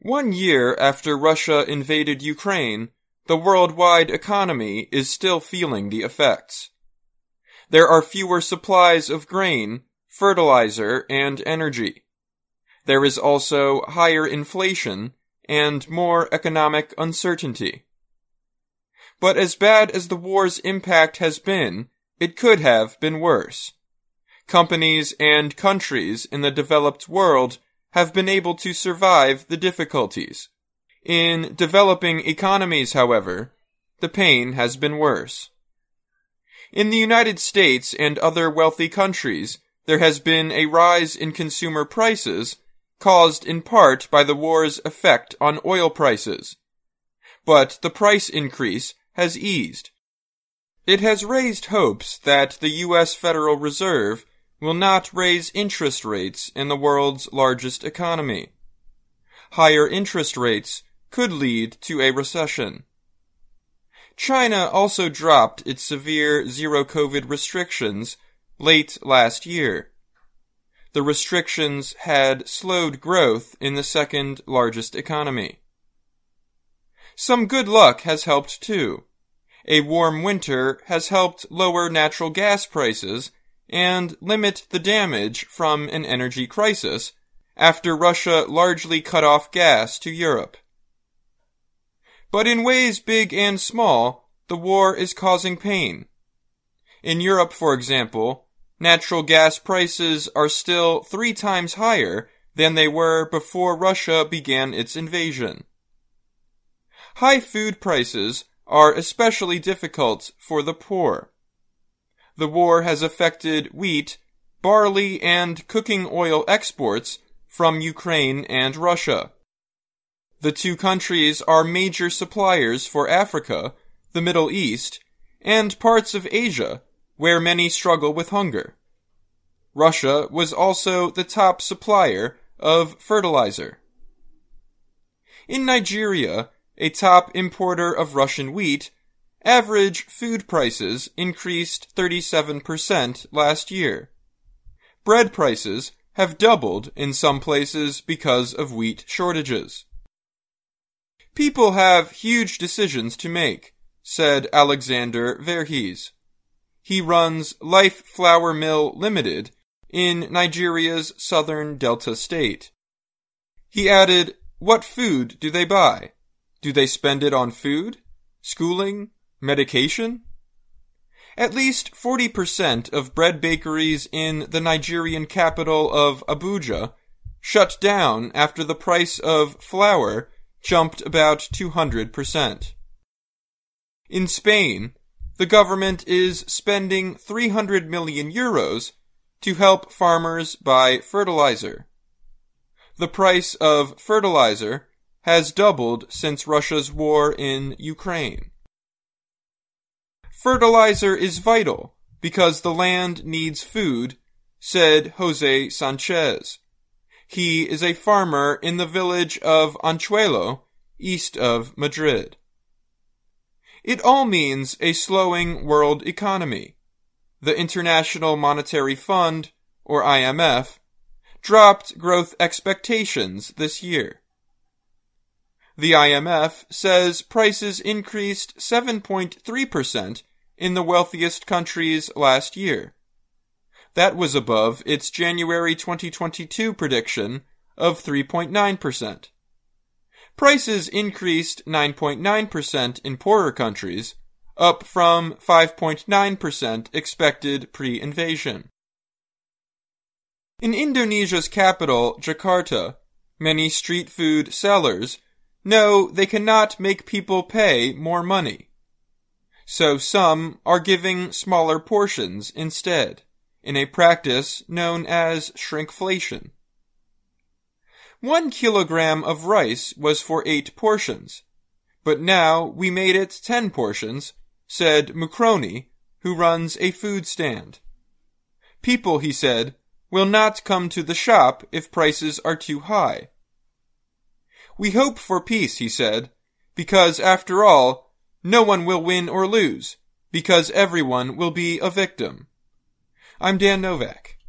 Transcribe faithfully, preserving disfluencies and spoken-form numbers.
One year after Russia invaded Ukraine, the worldwide economy is still feeling the effects. There are fewer supplies of grain, fertilizer, and energy. There is also higher inflation and more economic uncertainty. But as bad as the war's impact has been, it could have been worse. Companies and countries in the developed world have been able to survive the difficulties. In developing economies, however, the pain has been worse. In the United States and other wealthy countries, there has been a rise in consumer prices caused in part by the war's effect on oil prices. But the price increase has eased. It has raised hopes that the U S Federal Reserve will not raise interest rates in the world's largest economy. Higher interest rates could lead to a recession. China also dropped its severe zero-COVID restrictions late last year. The restrictions had slowed growth in the second largest economy. Some good luck has helped too. A warm winter has helped lower natural gas prices and limit the damage from an energy crisis after Russia largely cut off gas to Europe. But in ways big and small, the war is causing pain. In Europe, for example, natural gas prices are still three times higher than they were before Russia began its invasion. High food prices are especially difficult for the poor. The war has affected wheat, barley, and cooking oil exports from Ukraine and Russia. The two countries are major suppliers for Africa, the Middle East, and parts of Asia, where many struggle with hunger. Russia was also the top supplier of fertilizer. In Nigeria, a top importer of Russian wheat, average food prices increased thirty-seven percent last year. Bread prices have doubled in some places because of wheat shortages. People have huge decisions to make, said Alexander Verghese. He runs Life Flour Mill Limited in Nigeria's southern Delta state. He added, "What food do they buy? Do they spend it on food, schooling, medication?" At least forty percent of bread bakeries in the Nigerian capital of Abuja shut down after the price of flour jumped about two hundred percent. In Spain, the government is spending three hundred million euros to help farmers buy fertilizer. The price of fertilizer has doubled since Russia's war in Ukraine. Fertilizer is vital because the land needs food, said Jose Sanchez. He is a farmer in the village of Anchuelo, east of Madrid. It all means a slowing world economy. The International Monetary Fund, or I M F, dropped growth expectations this year. The I M F says prices increased seven point three percent in the wealthiest countries last year. That was above its January twenty twenty-two prediction of three point nine percent. Prices increased nine point nine percent in poorer countries, up from five point nine percent expected pre-invasion. In Indonesia's capital, Jakarta, many street food sellers know they cannot make people pay more money. So some are giving smaller portions instead, in a practice known as shrinkflation. One kilogram of rice was for eight portions, but now we made it ten portions, said Mukroni, who runs a food stand. People, he said, will not come to the shop if prices are too high. We hope for peace, he said, because after all, no one will win or lose, because everyone will be a victim. I'm Dan Novak.